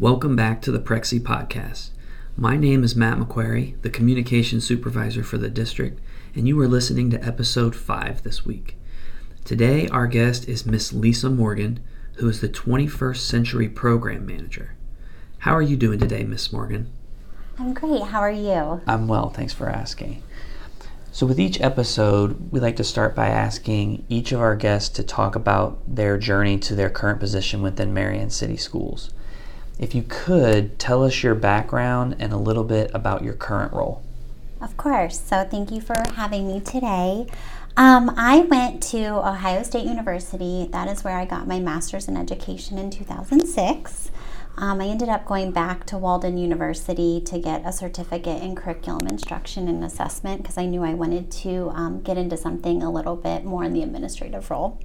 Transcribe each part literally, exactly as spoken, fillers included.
Welcome back to the Prexy Podcast. My name is Matt McQuarrie, the Communications Supervisor for the district, and you are listening to episode five this week. Today, our guest is Miss Lisa Morgan, who is the twenty-first Century Program Manager. How are you doing today, Miss Morgan? I'm great. How are you? I'm well, thanks for asking. So with each episode, we like to start by asking each of our guests to talk about their journey to their current position within Marion City Schools. If you could, tell us your background and a little bit about your current role. Of course. So thank you for having me today. Um, I went to Ohio State University. That is where I got my master's in education in two thousand six. Um, I ended up going back to Walden University to get a certificate in curriculum instruction and assessment because I knew I wanted to um, get into something a little bit more in the administrative role.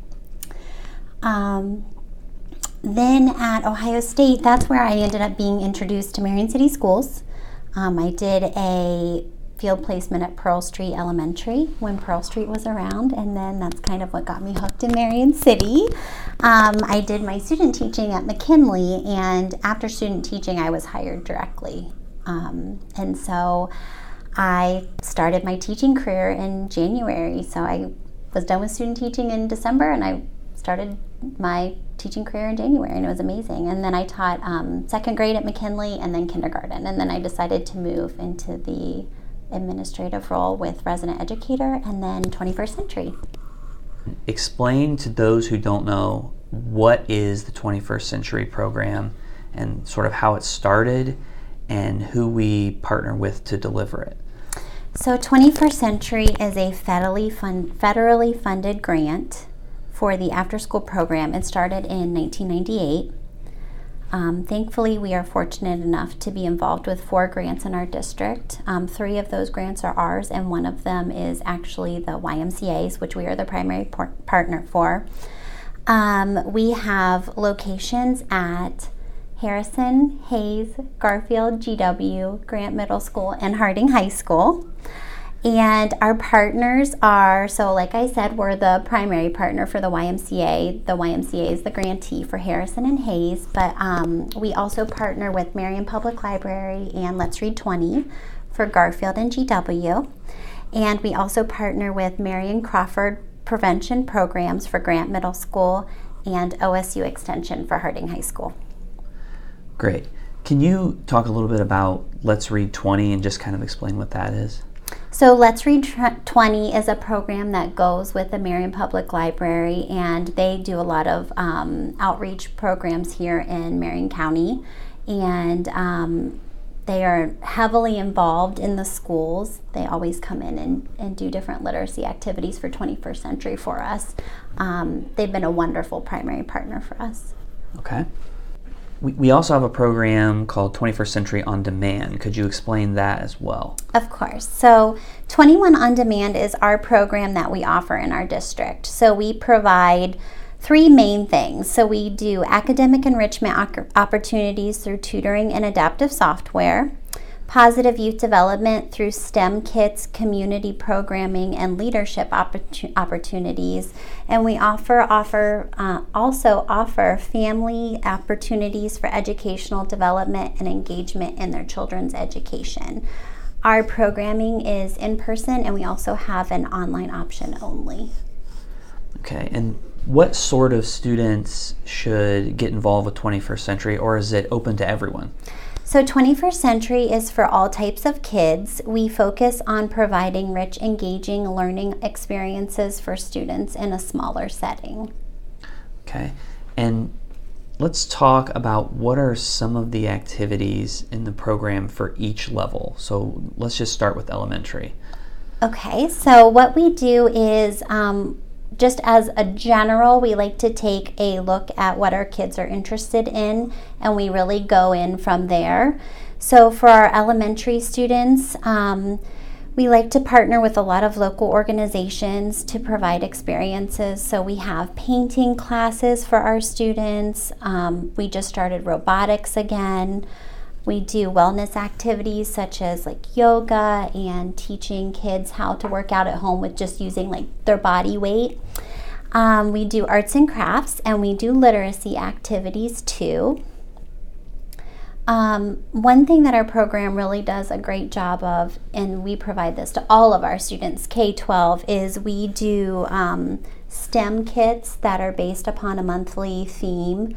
Um, Then at Ohio State, that's where I ended up being introduced to Marion City Schools. Um, I did a field placement at Pearl Street Elementary when Pearl Street was around, and then that's kind of what got me hooked in Marion City. Um, I did my student teaching at McKinley, and after student teaching, I was hired directly. Um, and so I started my teaching career in January. So I was done with student teaching in December, and I started my teaching career in January, and it was amazing. And then I taught um, second grade at McKinley and then kindergarten, and then I decided to move into the administrative role with resident educator and then twenty-first Century. Explain to those who don't know what is the twenty-first Century program and sort of how it started and who we partner with to deliver it. So twenty-first Century is a federally, fund, federally funded grant for the after-school program. It started in nineteen ninety-eight. Um, thankfully, we are fortunate enough to be involved with four grants in our district. Um, three of those grants are ours, and one of them is actually the Y M C A's, which we are the primary par- partner for. Um, we have locations at Harrison, Hayes, Garfield, G W, Grant Middle School, and Harding High School. And our partners are, so like I said, we're the primary partner for the Y M C A. The Y M C A is the grantee for Harrison and Hayes, but um, we also partner with Marion Public Library and Let's Read twenty for Garfield and G W. And we also partner with Marion Crawford Prevention Programs for Grant Middle School and O S U Extension for Harding High School. Great. Can you talk a little bit about Let's Read twenty and just kind of explain what that is? So Let's Read twenty is a program that goes with the Marion Public Library, and they do a lot of um, outreach programs here in Marion County, and um, they are heavily involved in the schools. They always come in and, and do different literacy activities for twenty-first Century for us. Um, they've been a wonderful primary partner for us. Okay. We, we also have a program called twenty-first Century On Demand. Could you explain that as well? Of course. So twenty-one On Demand is our program that we offer in our district. So we provide three main things. So we do academic enrichment opportunities through tutoring and adaptive software, positive youth development through STEM kits, community programming, and leadership opportun- opportunities. And we offer offer uh, also offer family opportunities for educational development and engagement in their children's education. Our programming is in person, and we also have an online option only. Okay, and what sort of students should get involved with twenty-first Century, or is it open to everyone? So twenty-first Century is for all types of kids. We focus on providing rich, engaging learning experiences for students in a smaller setting. Okay, and let's talk about what are some of the activities in the program for each level. So let's just start with elementary. Okay, so what we do is um, just as a general, we like to take a look at what our kids are interested in, and we really go in from there. So for our elementary students, um, we like to partner with a lot of local organizations to provide experiences. So we have painting classes for our students. Um, we just started robotics again. We do wellness activities such as like yoga and teaching kids how to work out at home with just using like their body weight. Um, we do arts and crafts, and we do literacy activities too. Um, one thing that our program really does a great job of, and we provide this to all of our students, K twelve, is we do um, STEM kits that are based upon a monthly theme.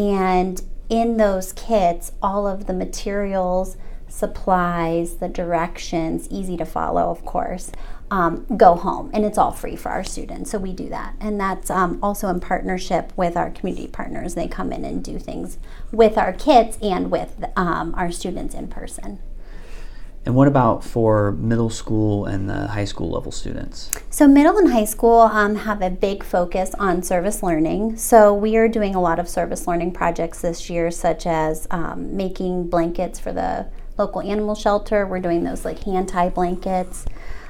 And in those kits, all of the materials, supplies, the directions, easy to follow, of course, um, go home, and it's all free for our students. So we do that, and that's um, also in partnership with our community partners. They come in and do things with our kids and with um, our students in person. And what about for middle school and the high school level students? So middle and high school um, have a big focus on service learning. So we are doing a lot of service learning projects this year, such as um, making blankets for the local animal shelter. We're doing those like hand-tie blankets.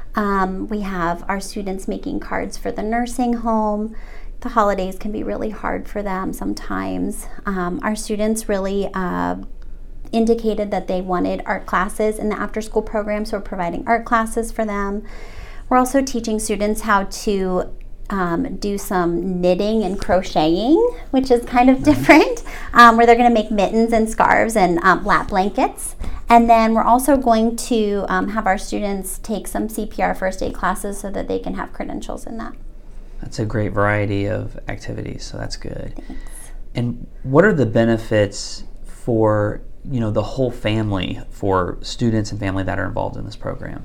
Um, we have our students making cards for the nursing home. The holidays can be really hard for them sometimes. Um, our students really uh, indicated that they wanted art classes in the after-school program, so we're providing art classes for them. We're also teaching students how to um, do some knitting and crocheting, which is kind of different, um, where they're going to make mittens and scarves and um, lap blankets. And then we're also going to um, have our students take some C P R first aid classes so that they can have credentials in that. That's a great variety of activities, so that's good. Thanks. And what are the benefits for, you know, the whole family, for students and family that are involved in this program?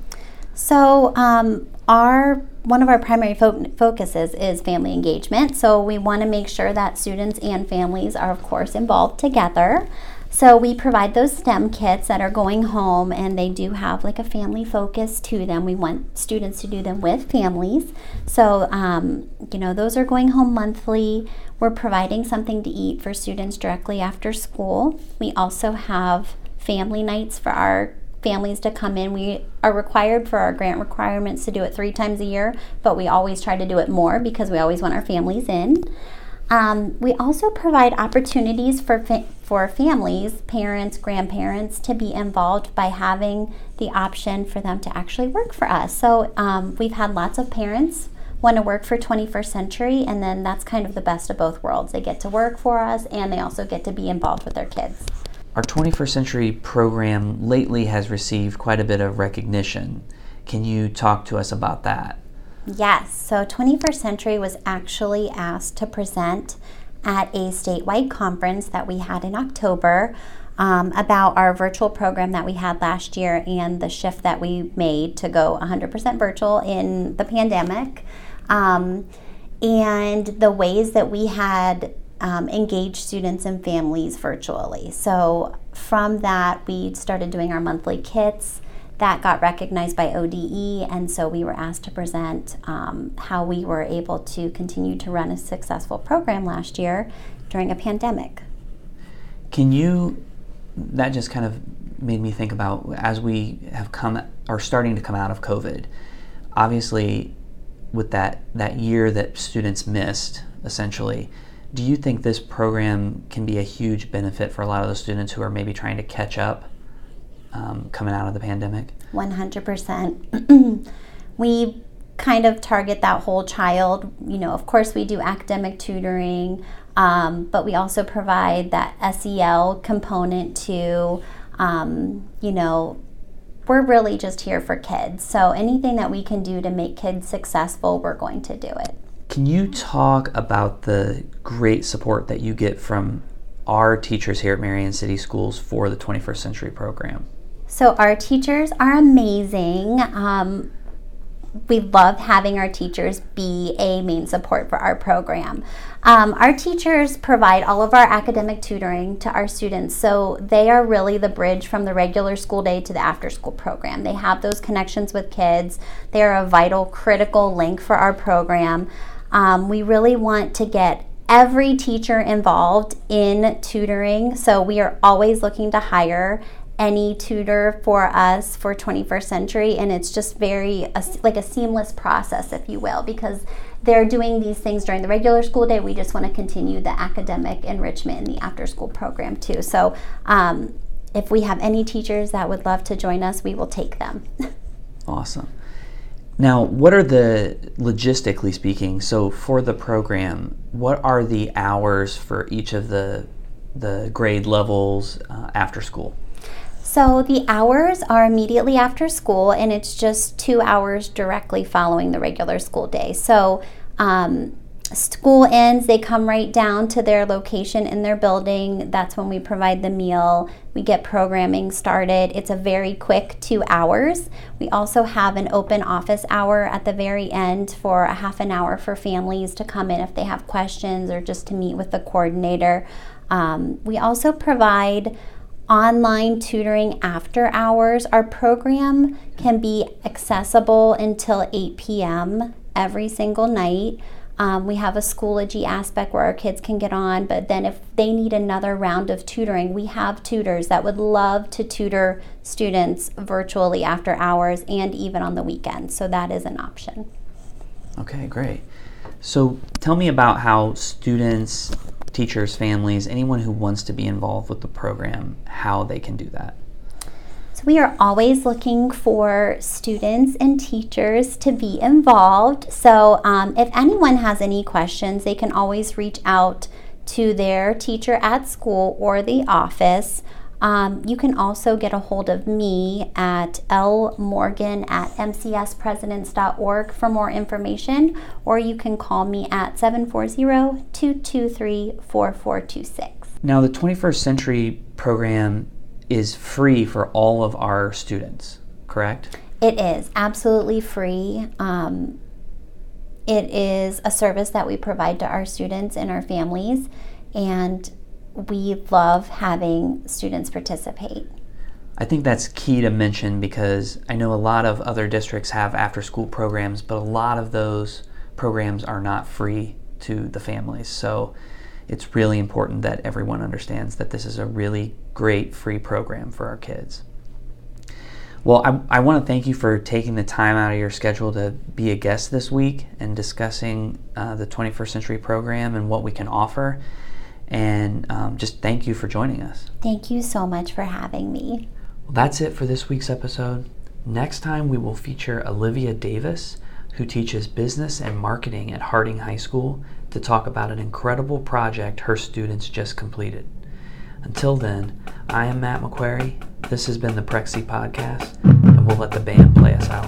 So um, our one of our primary fo- focuses is family engagement. So we want to make sure that students and families are, of course, involved together. So we provide those STEM kits that are going home, and they do have like a family focus to them. We want students to do them with families. So, um, you know, those are going home monthly. We're providing something to eat for students directly after school. We also have family nights for our families to come in. We are required for our grant requirements to do it three times a year, but we always try to do it more because we always want our families in. Um, we also provide opportunities for fa- for families, parents, grandparents to be involved by having the option for them to actually work for us. So um, we've had lots of parents want to work for twenty-first Century, and then that's kind of the best of both worlds. They get to work for us, and they also get to be involved with their kids. Our twenty-first Century program lately has received quite a bit of recognition. Can you talk to us about that? Yes, so twenty-first Century was actually asked to present at a statewide conference that we had in October um, about our virtual program that we had last year and the shift that we made to go one hundred percent virtual in the pandemic, um, and the ways that we had um, engaged students and families virtually. So from that, we started doing our monthly kits. That got recognized by O D E, and so we were asked to present um, how we were able to continue to run a successful program last year during a pandemic. Can you, that just kind of made me think about, as we have come, are starting to come out of COVID, obviously with that, that year that students missed, essentially, do you think this program can be a huge benefit for a lot of those students who are maybe trying to catch up Um, coming out of the pandemic? one hundred percent. We kind of target that whole child. You know, of course we do academic tutoring, um, but we also provide that S E L component to, um, you know, we're really just here for kids. So anything that we can do to make kids successful, we're going to do it. Can you talk about the great support that you get from our teachers here at Marion City Schools for the twenty-first Century program? So our teachers are amazing. Um, we love having our teachers be a main support for our program. Um, our teachers provide all of our academic tutoring to our students, so they are really the bridge from the regular school day to the after school program. They have those connections with kids. They are a vital, critical link for our program. Um, we really want to get every teacher involved in tutoring, so we are always looking to hire any tutor for us for twenty-first Century, and it's just very a, like a seamless process, if you will, because they're doing these things during the regular school day. We just want to continue the academic enrichment in the after school program too. So um, if we have any teachers that would love to join us, we will take them. Awesome. Now, what are the, logistically speaking, so for the program, what are the hours for each of the the grade levels uh, after school? So the hours are immediately after school, and it's just two hours directly following the regular school day. So um, school ends, they come right down to their location in their building. That's when we provide the meal. We get programming started. It's a very quick two hours. We also have an open office hour at the very end for a half an hour for families to come in if they have questions or just to meet with the coordinator. Um, we also provide online tutoring after hours. Our program can be accessible until eight p.m. every single night. Um, we have a Schoology aspect where our kids can get on, but then if they need another round of tutoring, we have tutors that would love to tutor students virtually after hours and even on the weekends. So that is an option. Okay, great. So tell me about how students, teachers, families, anyone who wants to be involved with the program, how they can do that. So we are always looking for students and teachers to be involved. So um, if anyone has any questions, they can always reach out to their teacher at school or the office. Um, you can also get a hold of me at l morgan at m c s presidents dot org for more information, or you can call me at seven four zero, two two three, four four two six. Now, the twenty-first Century program is free for all of our students, correct? It is absolutely free. Um, it is a service that we provide to our students and our families, and we love having students participate. I think that's key to mention because I know a lot of other districts have after-school programs, but a lot of those programs are not free to the families. So it's really important that everyone understands that this is a really great free program for our kids. Well, I, I want to thank you for taking the time out of your schedule to be a guest this week and discussing uh, the twenty-first Century program and what we can offer. And um, just thank you for joining us. Thank you so much for having me. Well, that's it for this week's episode. Next time we will feature Olivia Davis, who teaches business and marketing at Harding High School, to talk about an incredible project her students just completed. Until then, I am Matt McQuarrie. This has been the Prexy Podcast, and we'll let the band play us out.